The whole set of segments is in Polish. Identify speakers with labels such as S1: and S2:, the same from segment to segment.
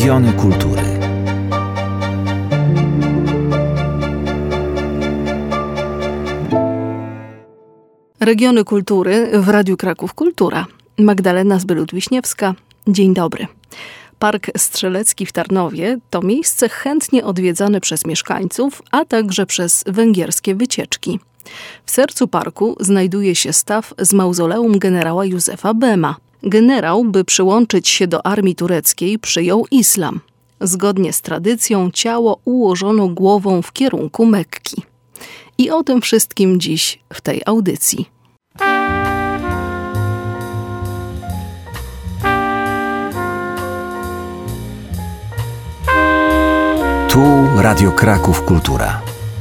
S1: Regiony kultury.
S2: Regiony kultury w Radiu Kraków Kultura. Magdalena Zbylut-Wiśniewska. Dzień dobry. Park Strzelecki w Tarnowie to miejsce chętnie odwiedzane przez mieszkańców, a także przez węgierskie wycieczki. W sercu parku znajduje się staw z mauzoleum generała Józefa Bema. Generał, by przyłączyć się do armii tureckiej, przyjął islam. Zgodnie z tradycją ciało ułożono głową w kierunku Mekki. I o tym wszystkim dziś w tej audycji.
S1: Tu Radio Kraków Kultura.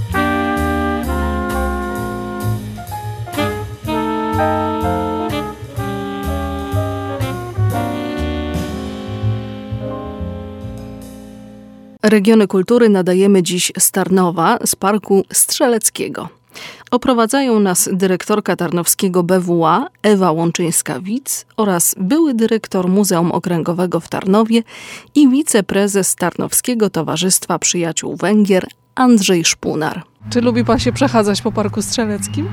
S2: Regiony kultury nadajemy dziś z Tarnowa, z Parku Strzeleckiego. Oprowadzają nas dyrektorka tarnowskiego BWA Ewa Łączyńska-Witz oraz były dyrektor Muzeum Okręgowego w Tarnowie i wiceprezes Tarnowskiego Towarzystwa Przyjaciół Węgier Andrzej Szpunar. Czy lubi pan się przechadzać po Parku Strzeleckim?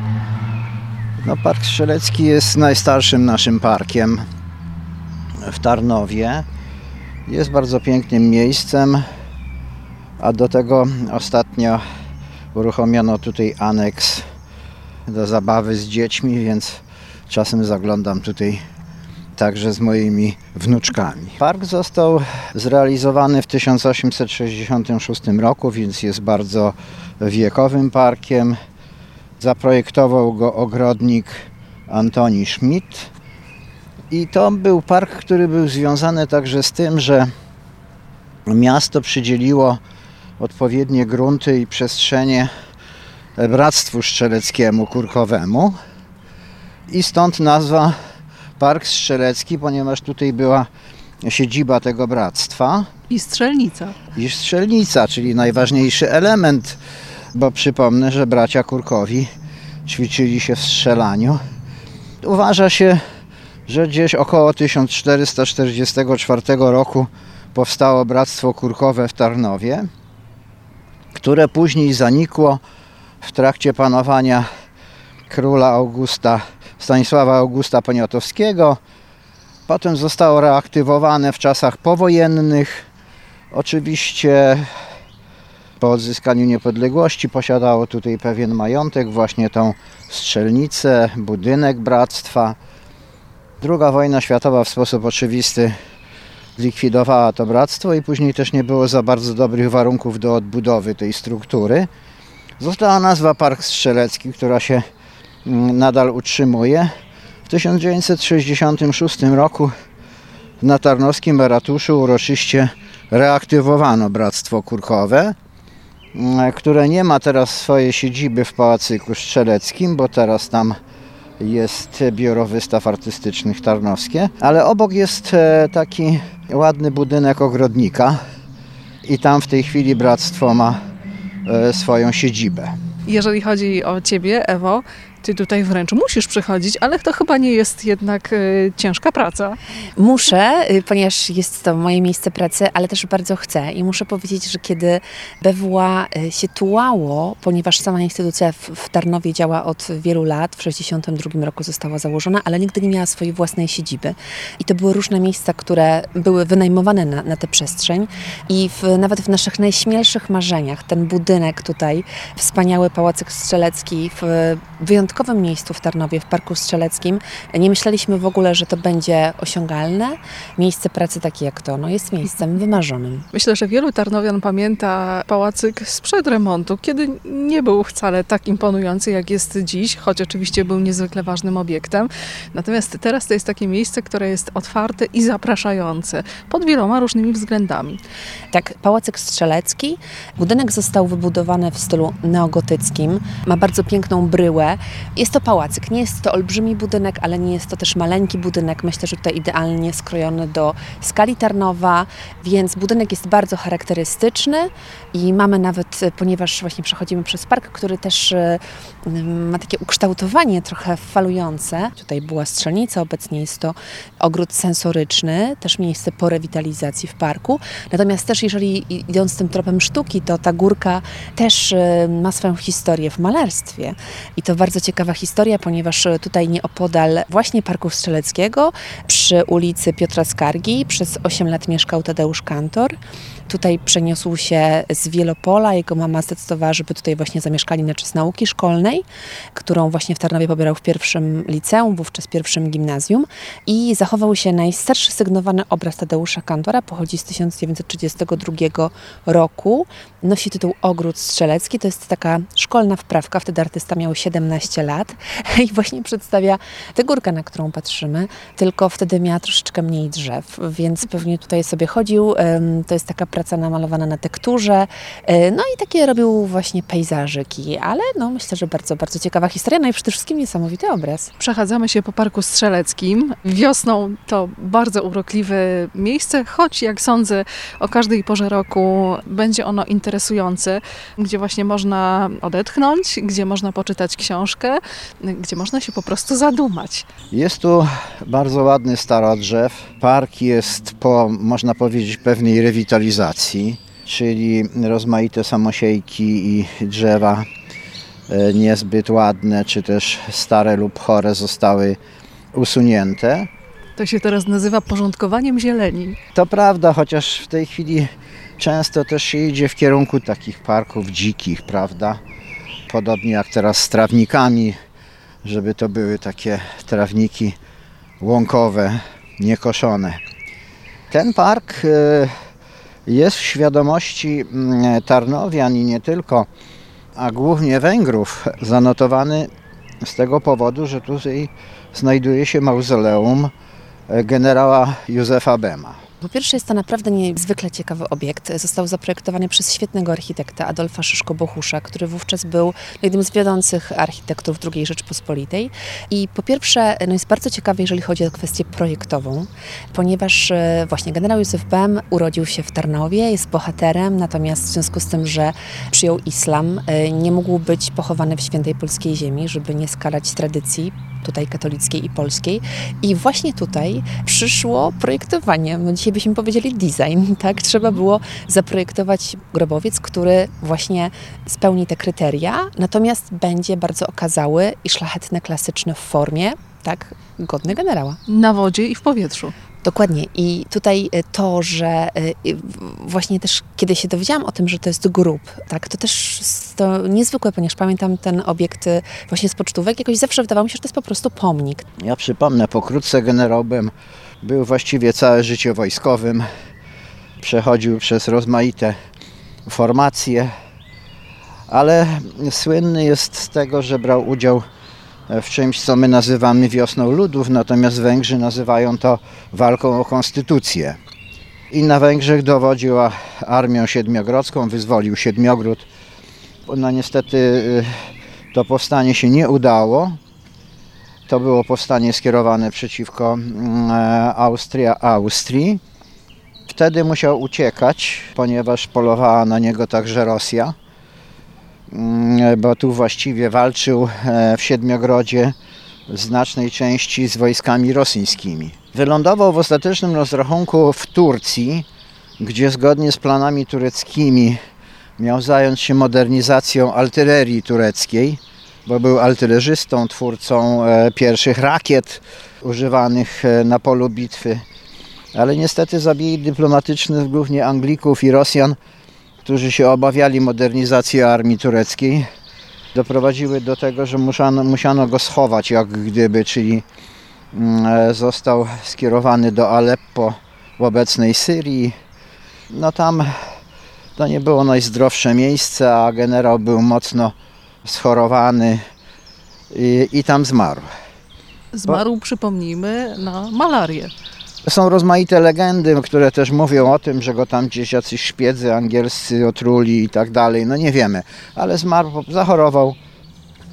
S3: Park Strzelecki jest najstarszym naszym parkiem w Tarnowie. Jest bardzo pięknym miejscem, a do tego ostatnio uruchomiono tutaj aneks do zabawy z dziećmi, więc czasem zaglądam tutaj także z moimi wnuczkami. Park został zrealizowany w 1866 roku, więc jest bardzo wiekowym parkiem. Zaprojektował go ogrodnik Antoni Schmidt. I to był park, który był związany także z tym, że miasto przydzieliło odpowiednie grunty i przestrzenie Bractwu Strzeleckiemu Kurkowemu. I stąd nazwa Park Strzelecki, ponieważ tutaj była siedziba tego bractwa.
S2: I strzelnica.
S3: I strzelnica, czyli najważniejszy element, bo przypomnę, że bracia Kurkowi ćwiczyli się w strzelaniu. Uważa się, że gdzieś około 1444 roku powstało Bractwo Kurkowe w Tarnowie, które później zanikło w trakcie panowania króla Stanisława Augusta Poniatowskiego. Potem zostało reaktywowane w czasach powojennych. Oczywiście po odzyskaniu niepodległości posiadało tutaj pewien majątek, właśnie tą strzelnicę, budynek bractwa. II wojna światowa w sposób oczywisty zlikwidowała to bractwo i później też nie było za bardzo dobrych warunków do odbudowy tej struktury. Została nazwa Park Strzelecki, która się nadal utrzymuje. W 1966 roku na tarnowskim ratuszu uroczyście reaktywowano Bractwo Kurkowe, które nie ma teraz swojej siedziby w Pałacyku Strzeleckim, bo teraz tam jest Biuro Wystaw Artystycznych Tarnowskie, ale obok jest taki ładny budynek ogrodnika i tam w tej chwili bractwo ma swoją siedzibę.
S2: Jeżeli chodzi o ciebie, Ewo, ty tutaj wręcz musisz przychodzić, ale to chyba nie jest jednak ciężka praca.
S4: Muszę, ponieważ jest to moje miejsce pracy, ale też bardzo chcę. I muszę powiedzieć, że kiedy BWA się tułało, ponieważ sama instytucja w Tarnowie działa od wielu lat, w 1962 roku została założona, ale nigdy nie miała swojej własnej siedziby. I to były różne miejsca, które były wynajmowane na tę przestrzeń. I nawet w naszych najśmielszych marzeniach ten budynek tutaj, wspaniały Pałacyk Strzelecki w wyjątkowym miejscu w Tarnowie, w Parku Strzeleckim. Nie myśleliśmy w ogóle, że to będzie osiągalne. Miejsce pracy takie jak to, jest miejscem wymarzonym.
S2: Myślę, że wielu tarnowian pamięta pałacyk sprzed remontu, kiedy nie był wcale tak imponujący, jak jest dziś, choć oczywiście był niezwykle ważnym obiektem. Natomiast teraz to jest takie miejsce, które jest otwarte i zapraszające pod wieloma różnymi względami.
S4: Tak, Pałacyk Strzelecki. Budynek został wybudowany w stylu neogotyckim. Ma bardzo piękną bryłę. Jest to pałacyk, nie jest to olbrzymi budynek, ale nie jest to też maleńki budynek. Myślę, że tutaj idealnie skrojony do skali Tarnowa, więc budynek jest bardzo charakterystyczny i mamy nawet, ponieważ właśnie przechodzimy przez park, który też ma takie ukształtowanie trochę falujące. Tutaj była strzelnica, obecnie jest to ogród sensoryczny, też miejsce po rewitalizacji w parku. Natomiast też jeżeli idąc tym tropem sztuki, to ta górka też ma swoją historię w malarstwie. I to bardzo ciekawa historia, ponieważ tutaj nieopodal właśnie Parku Strzeleckiego, przy ulicy Piotra Skargi, przez 8 lat mieszkał Tadeusz Kantor. Tutaj przeniósł się z Wielopola. Jego mama zdecydowała, żeby tutaj właśnie zamieszkali na czas nauki szkolnej, którą właśnie w Tarnowie pobierał w pierwszym liceum, wówczas pierwszym gimnazjum. I zachował się najstarszy sygnowany obraz Tadeusza Kantora. Pochodzi z 1932 roku. Nosi tytuł Ogród Strzelecki. To jest taka szkolna wprawka. Wtedy artysta miał 17 lat. I właśnie przedstawia tę górkę, na którą patrzymy. Tylko wtedy miała troszeczkę mniej drzew, więc pewnie tutaj sobie chodził. To jest taka praca namalowana na tekturze. No i takie robił właśnie pejzażyki, ale no myślę, że bardzo, bardzo ciekawa historia, no i przede wszystkim niesamowity obraz.
S2: Przechadzamy się po Parku Strzeleckim. Wiosną to bardzo urokliwe miejsce, choć jak sądzę o każdej porze roku będzie ono interesujące, gdzie właśnie można odetchnąć, gdzie można poczytać książkę, gdzie można się po prostu zadumać.
S3: Jest tu bardzo ładny starodrzew. Park jest po, można powiedzieć, pewnej rewitalizacji, czyli rozmaite samosiejki i drzewa niezbyt ładne, czy też stare lub chore zostały usunięte.
S2: To się teraz nazywa porządkowaniem zieleni.
S3: To prawda, chociaż w tej chwili często też się idzie w kierunku takich parków dzikich, prawda? Podobnie jak teraz z trawnikami, żeby to były takie trawniki łąkowe, niekoszone. Ten park jest w świadomości Tarnowian i nie tylko, a głównie Węgrów, zanotowany z tego powodu, że tutaj znajduje się mauzoleum generała Józefa Bema.
S4: Po pierwsze jest to naprawdę niezwykle ciekawy obiekt. Został zaprojektowany przez świetnego architekta Adolfa Szyszko-Bohusza, który wówczas był jednym z wiodących architektów II Rzeczypospolitej. I po pierwsze jest bardzo ciekawy, jeżeli chodzi o kwestię projektową, ponieważ właśnie generał Józef Bem urodził się w Tarnowie, jest bohaterem, natomiast w związku z tym, że przyjął islam, nie mógł być pochowany w świętej polskiej ziemi, żeby nie skalać tradycji tutaj katolickiej i polskiej. I właśnie tutaj przyszło projektowanie. No dzisiaj byśmy powiedzieli design, tak? Trzeba było zaprojektować grobowiec, który właśnie spełni te kryteria, natomiast będzie bardzo okazały i szlachetny, klasyczny w formie, tak? Godny generała.
S2: Na wodzie i w powietrzu.
S4: Dokładnie. I tutaj to, że właśnie też kiedy się dowiedziałam o tym, że to jest grób, tak, to też to niezwykłe, ponieważ pamiętam ten obiekt właśnie z pocztówek. Jakoś zawsze wydawało mi się, że to jest po prostu pomnik.
S3: Ja przypomnę, pokrótce generał Bem był właściwie całe życie wojskowym. Przechodził przez rozmaite formacje, ale słynny jest z tego, że brał udział w czymś, co my nazywamy wiosną ludów, natomiast Węgrzy nazywają to walką o konstytucję. I na Węgrzech dowodził armią siedmiogrodzką, wyzwolił Siedmiogród. No niestety to powstanie się nie udało. To było powstanie skierowane przeciwko Austrii. Wtedy musiał uciekać, ponieważ polowała na niego także Rosja, bo tu właściwie walczył w Siedmiogrodzie w znacznej części z wojskami rosyjskimi. Wylądował w ostatecznym rozrachunku w Turcji, gdzie zgodnie z planami tureckimi miał zająć się modernizacją artylerii tureckiej, bo był artylerzystą, twórcą pierwszych rakiet używanych na polu bitwy. Ale niestety zabiegi dyplomatyczne głównie Anglików i Rosjan, którzy się obawiali modernizacji armii tureckiej, doprowadziły do tego, że musiano go schować jak gdyby, czyli został skierowany do Aleppo w obecnej Syrii. No tam to nie było najzdrowsze miejsce, a generał był mocno schorowany i tam zmarł.
S2: Zmarł, przypomnijmy, na malarię.
S3: Są rozmaite legendy, które też mówią o tym, że go tam gdzieś jacyś szpiedzy angielscy otruli i tak dalej. No nie wiemy, ale zmarł, zachorował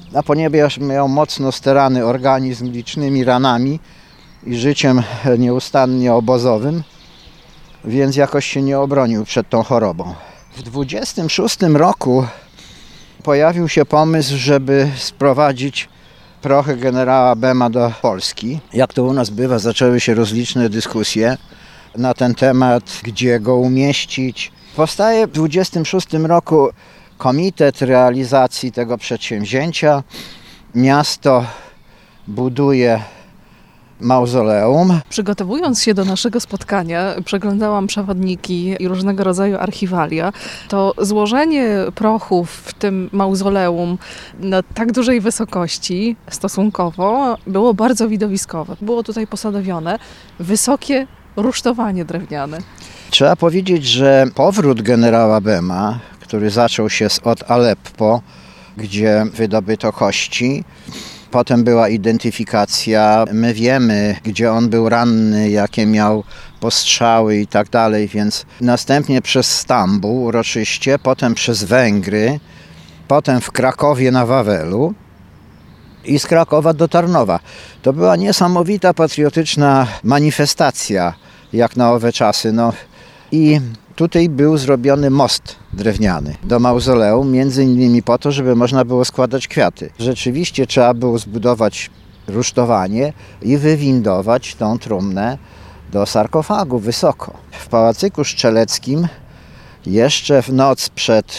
S3: a ponieważ miał mocno sterany organizm licznymi ranami i życiem nieustannie obozowym, więc jakoś się nie obronił przed tą chorobą. W 26 roku pojawił się pomysł, żeby sprowadzić prochy generała Bema do Polski. Jak to u nas bywa, zaczęły się rozliczne dyskusje na ten temat, gdzie go umieścić. Powstaje w 26 roku komitet realizacji tego przedsięwzięcia. Miasto buduje mauzoleum.
S2: Przygotowując się do naszego spotkania, przeglądałam przewodniki i różnego rodzaju archiwalia. To złożenie prochów w tym mauzoleum na tak dużej wysokości stosunkowo było bardzo widowiskowe. Było tutaj posadowione wysokie rusztowanie drewniane.
S3: Trzeba powiedzieć, że powrót generała Bema, który zaczął się od Aleppo, gdzie wydobyto kości, potem była identyfikacja, my wiemy, gdzie on był ranny, jakie miał postrzały i tak dalej, więc następnie przez Stambuł uroczyście, potem przez Węgry, potem w Krakowie na Wawelu i z Krakowa do Tarnowa. To była niesamowita patriotyczna manifestacja, jak na owe czasy. I tutaj był zrobiony most drewniany do mauzoleum, między innymi po to, żeby można było składać kwiaty. Rzeczywiście trzeba było zbudować rusztowanie i wywindować tą trumnę do sarkofagu wysoko. W Pałacyku Strzeleckim jeszcze w noc przed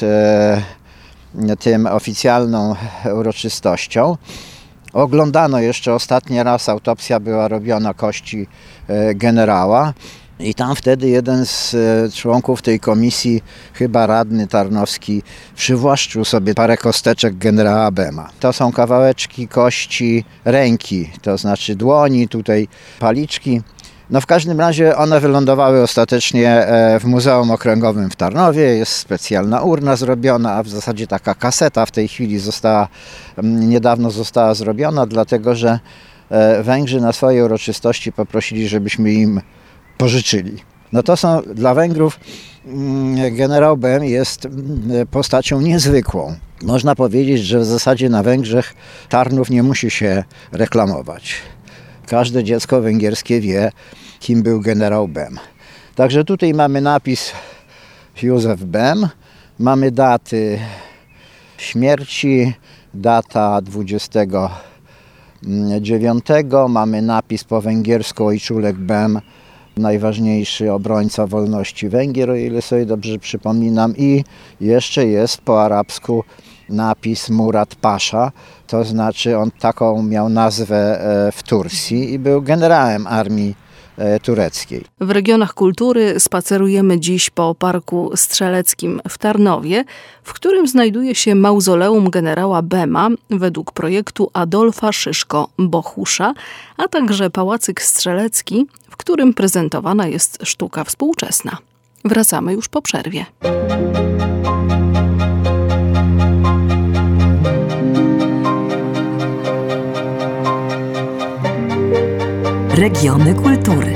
S3: tym oficjalną uroczystością oglądano jeszcze ostatni raz, autopsja była robiona kości generała. I tam wtedy jeden z członków tej komisji, chyba radny tarnowski, przywłaszczył sobie parę kosteczek generała Bema. To są kawałeczki kości ręki, to znaczy dłoni, tutaj paliczki. W każdym razie one wylądowały ostatecznie w Muzeum Okręgowym w Tarnowie. Jest specjalna urna zrobiona, a w zasadzie taka kaseta w tej chwili niedawno została zrobiona, dlatego że Węgrzy na swojej uroczystości poprosili, żebyśmy im pożyczyli. To są dla Węgrów, generał Bem jest postacią niezwykłą. Można powiedzieć, że w zasadzie na Węgrzech Tarnów nie musi się reklamować. Każde dziecko węgierskie wie, kim był generał Bem. Także tutaj mamy napis Józef Bem, mamy daty śmierci, data 29, mamy napis po węgiersku Ojczulek Bem, najważniejszy obrońca wolności Węgier, o ile sobie dobrze przypominam, i jeszcze jest po arabsku napis Murat Pasza, to znaczy on taką miał nazwę w Turcji i był generałem armii tureckiej.
S2: W regionach kultury spacerujemy dziś po Parku Strzeleckim w Tarnowie, w którym znajduje się mauzoleum generała Bema według projektu Adolfa Szyszko-Bochusza, a także Pałacyk Strzelecki, w którym prezentowana jest sztuka współczesna. Wracamy już po przerwie.
S1: Regiony kultury.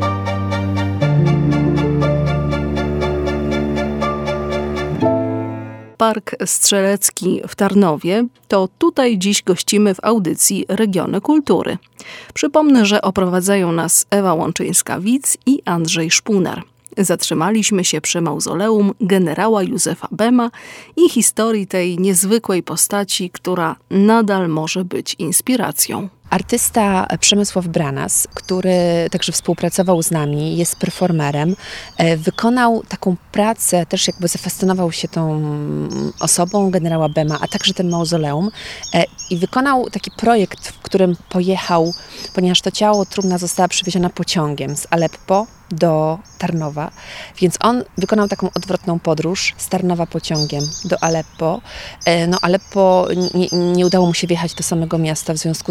S2: Park Strzelecki w Tarnowie, to tutaj dziś gościmy w audycji Regiony Kultury. Przypomnę, że oprowadzają nas Ewa Łączyńska-Widz i Andrzej Szpunar. Zatrzymaliśmy się przy mauzoleum generała Józefa Bema i historii tej niezwykłej postaci, która nadal może być inspiracją.
S4: Artysta Przemysław Branas, który także współpracował z nami, jest performerem, wykonał taką pracę, też jakby zafascynował się tą osobą generała Bema, a także tym mauzoleum i wykonał taki projekt, w którym pojechał, ponieważ to ciało, trumna została przywieziona pociągiem z Aleppo do Tarnowa, więc on wykonał taką odwrotną podróż z Tarnowa pociągiem do Aleppo. Aleppo nie udało mu się wjechać do samego miasta w związku z wojną.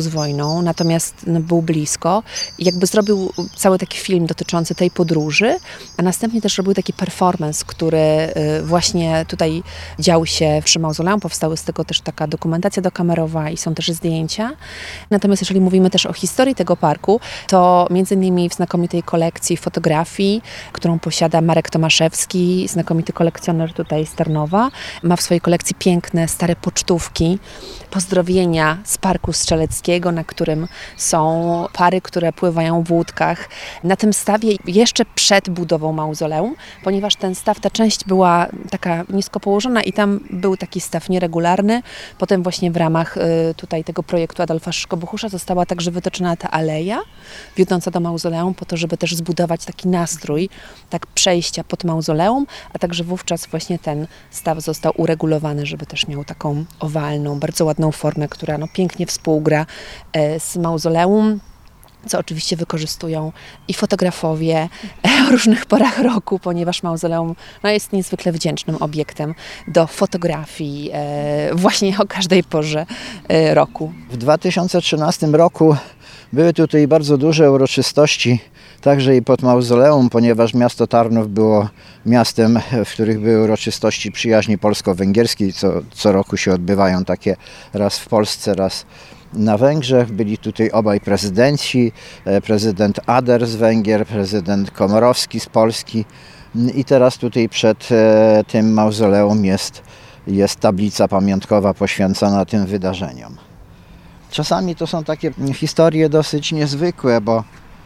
S4: Ukrainą, natomiast był blisko i jakby zrobił cały taki film dotyczący tej podróży, a następnie też robił taki performance, który właśnie tutaj dział się przy mauzoleum. Powstały z tego też taka dokumentacja dokamerowa i są też zdjęcia. Natomiast jeżeli mówimy też o historii tego parku, to między innymi w znakomitej kolekcji fotografii, którą posiada Marek Tomaszewski, znakomity kolekcjoner tutaj z Tarnowa, ma w swojej kolekcji piękne, stare pocztówki, pozdrowienia z Parku Strzeleckiego, na którym są pary, które pływają w łódkach. Na tym stawie jeszcze przed budową mauzoleum, ponieważ ten staw, ta część była taka nisko położona i tam był taki staw nieregularny. Potem właśnie w ramach tutaj tego projektu Adolfa Szyszko-Bohusza została także wytoczona ta aleja wiodąca do mauzoleum po to, żeby też zbudować taki nastrój, tak przejścia pod mauzoleum, a także wówczas właśnie ten staw został uregulowany, żeby też miał taką owalną, bardzo ładną formę, która pięknie współgra z mauzoleum, co oczywiście wykorzystują i fotografowie o różnych porach roku, ponieważ mauzoleum jest niezwykle wdzięcznym obiektem do fotografii właśnie o każdej porze roku.
S3: W 2013 roku były tutaj bardzo duże uroczystości, także i pod mauzoleum, ponieważ miasto Tarnów było miastem, w których były uroczystości przyjaźni polsko-węgierskiej. Co roku się odbywają takie raz w Polsce, raz na Węgrzech. Byli tutaj obaj prezydenci, prezydent Ader z Węgier, prezydent Komorowski z Polski i teraz tutaj przed tym mauzoleum jest tablica pamiątkowa poświęcona tym wydarzeniom. Czasami to są takie historie dosyć niezwykłe, bo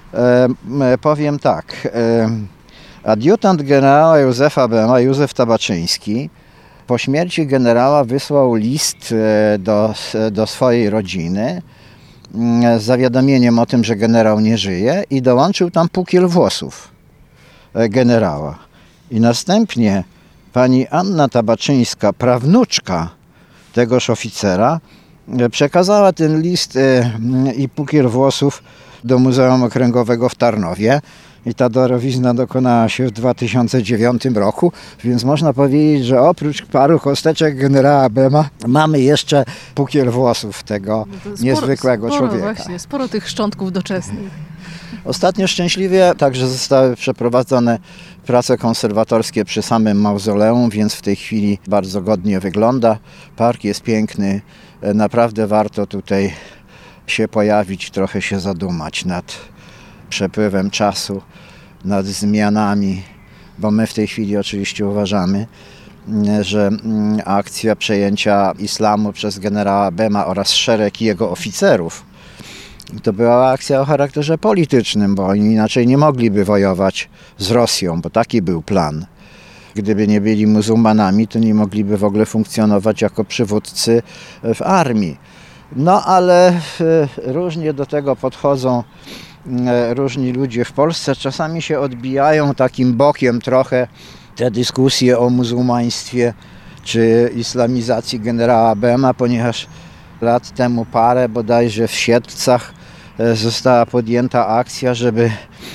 S3: powiem tak, adiutant generała Józefa Bema, Józef Tabaczyński, po śmierci generała wysłał list do swojej rodziny z zawiadomieniem o tym, że generał nie żyje i dołączył tam pukiel włosów generała. I następnie pani Anna Tabaczyńska, prawnuczka tegoż oficera, przekazała ten list i pukiel włosów do Muzeum Okręgowego w Tarnowie i ta darowizna dokonała się w 2009 roku, więc można powiedzieć, że oprócz paru chusteczek generała Bema mamy jeszcze pukiel włosów tego niezwykłego człowieka.
S2: Właśnie, sporo tych szczątków doczesnych.
S3: Ostatnio szczęśliwie także zostały przeprowadzone prace konserwatorskie przy samym mauzoleum, więc w tej chwili bardzo godnie wygląda. Park jest piękny, naprawdę warto tutaj się pojawić, trochę się zadumać nad przepływem czasu, nad zmianami, bo my w tej chwili oczywiście uważamy, że akcja przejęcia islamu przez generała Bema oraz szereg jego oficerów to była akcja o charakterze politycznym, bo oni inaczej nie mogliby wojować z Rosją, bo taki był plan. Gdyby nie byli muzułmanami, to nie mogliby w ogóle funkcjonować jako przywódcy w armii. No ale różnie do tego podchodzą różni ludzie w Polsce. Czasami się odbijają takim bokiem trochę te dyskusje o muzułmaństwie czy islamizacji generała Bema, ponieważ lat temu parę bodajże w Siedlcach została podjęta akcja, żeby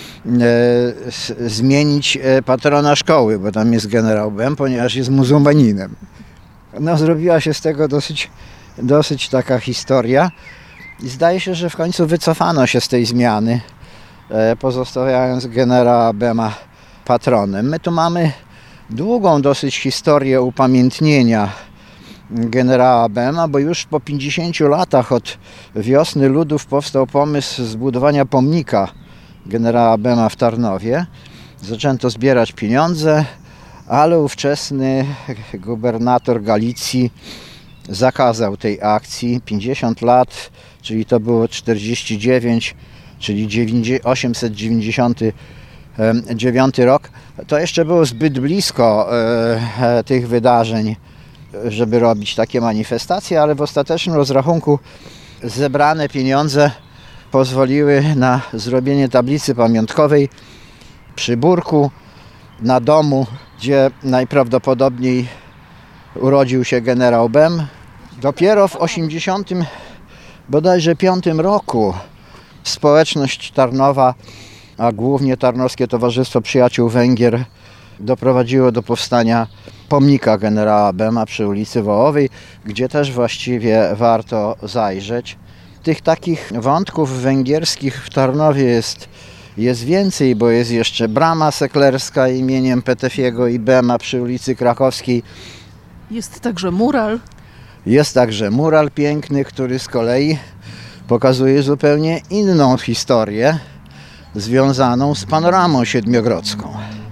S3: zmienić patrona szkoły, bo tam jest generał Bem, ponieważ jest muzułmaninem. No, zrobiła się z tego dosyć taka historia i zdaje się, że w końcu wycofano się z tej zmiany, pozostawiając generała Bema patronem. My tu mamy długą dosyć historię upamiętnienia generała Bema, bo już po 50 latach od Wiosny Ludów powstał pomysł zbudowania pomnika generała Bema w Tarnowie. Zaczęto zbierać pieniądze, ale ówczesny gubernator Galicji zakazał tej akcji. 50 lat, czyli to było 49, czyli 899 rok. To jeszcze było zbyt blisko tych wydarzeń, żeby robić takie manifestacje, ale w ostatecznym rozrachunku zebrane pieniądze pozwoliły na zrobienie tablicy pamiątkowej przy Burku, na domu, gdzie najprawdopodobniej urodził się generał Bem. Dopiero w 85 roku społeczność Tarnowa, a głównie Tarnowskie Towarzystwo Przyjaciół Węgier doprowadziło do powstania pomnika generała Bema przy ulicy Wołowej, gdzie też właściwie warto zajrzeć. tych takich wątków węgierskich w Tarnowie jest więcej, bo jest jeszcze brama seklerska imieniem Petefiego i Bema przy ulicy Krakowskiej.
S2: Jest także mural.
S3: Jest także mural piękny, który z kolei pokazuje zupełnie inną historię związaną z panoramą siedmiogrodzką.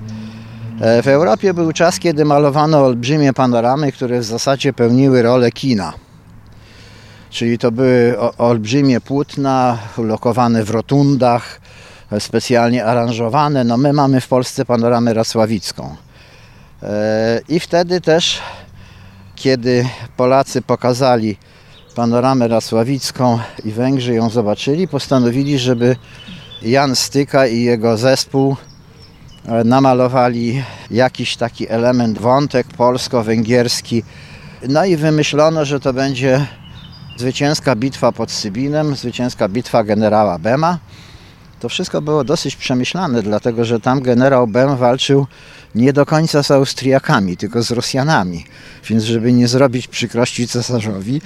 S3: W Europie był czas, kiedy malowano olbrzymie panoramy, które w zasadzie pełniły rolę kina. Czyli to były olbrzymie płótna ulokowane w rotundach, specjalnie aranżowane. No my mamy w Polsce panoramę racławicką. I wtedy też, kiedy Polacy pokazali panoramę racławicką i Węgrzy ją zobaczyli, postanowili, żeby Jan Styka i jego zespół namalowali jakiś taki element, wątek polsko-węgierski. No i wymyślono, że to będzie zwycięska bitwa pod Sybinem, zwycięska bitwa generała Bema. To wszystko było dosyć przemyślane, dlatego że tam generał Bem walczył nie do końca z Austriakami, tylko z Rosjanami. Więc żeby nie zrobić przykrości cesarzowi,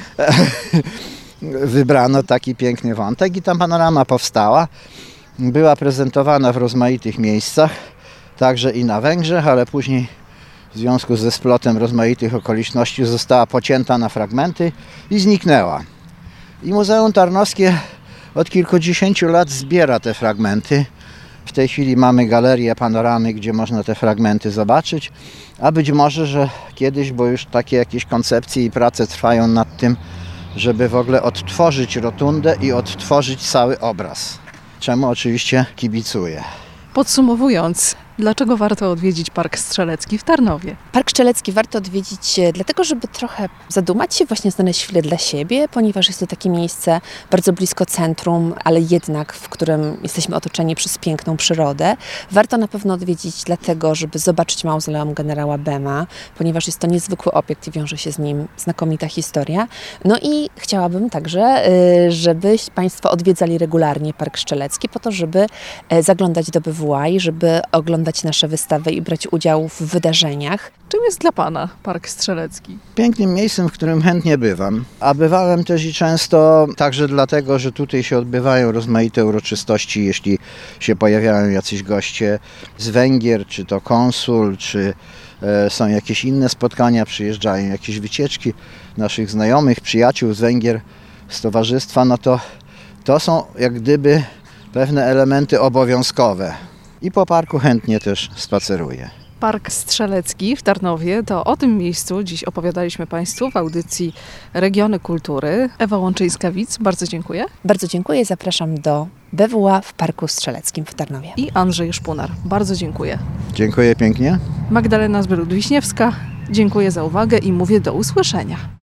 S3: wybrano taki piękny wątek i ta panorama powstała. Była prezentowana w rozmaitych miejscach, także i na Węgrzech, ale później w związku ze splotem rozmaitych okoliczności została pocięta na fragmenty i zniknęła. I Muzeum Tarnowskie od kilkudziesięciu lat zbiera te fragmenty. W tej chwili mamy galerię panoramy, gdzie można te fragmenty zobaczyć, a być może, że kiedyś, bo już takie jakieś koncepcje i prace trwają nad tym, żeby w ogóle odtworzyć rotundę i odtworzyć cały obraz, czemu oczywiście kibicuję.
S2: Podsumowując, dlaczego warto odwiedzić Park Strzelecki w Tarnowie?
S4: Park Strzelecki warto odwiedzić dlatego, żeby trochę zadumać się, właśnie znaleźć chwilę dla siebie, ponieważ jest to takie miejsce bardzo blisko centrum, ale jednak w którym jesteśmy otoczeni przez piękną przyrodę. Warto na pewno odwiedzić dlatego, żeby zobaczyć mauzoleum generała Bema, ponieważ jest to niezwykły obiekt i wiąże się z nim znakomita historia. No i chciałabym także, żeby Państwo odwiedzali regularnie Park Strzelecki po to, żeby zaglądać do BWA i żeby oglądać nasze wystawy i brać udział w wydarzeniach.
S2: Czym jest dla Pana Park Strzelecki?
S3: Pięknym miejscem, w którym chętnie bywam. A bywałem też i często także dlatego, że tutaj się odbywają rozmaite uroczystości, jeśli się pojawiają jacyś goście z Węgier, czy to konsul, czy są jakieś inne spotkania, przyjeżdżają jakieś wycieczki naszych znajomych, przyjaciół z Węgier, z towarzystwa, no to są jak gdyby pewne elementy obowiązkowe. I po parku chętnie też spaceruję.
S2: Park Strzelecki w Tarnowie, to o tym miejscu dziś opowiadaliśmy Państwu w audycji Regiony Kultury. Ewa Łączyńska-Witz, bardzo dziękuję.
S4: Bardzo dziękuję, zapraszam do BWA w Parku Strzeleckim w Tarnowie.
S2: I Andrzej Szpunar, bardzo dziękuję.
S3: Dziękuję pięknie.
S2: Magdalena Zbylut-Wiśniewska, dziękuję za uwagę i mówię do usłyszenia.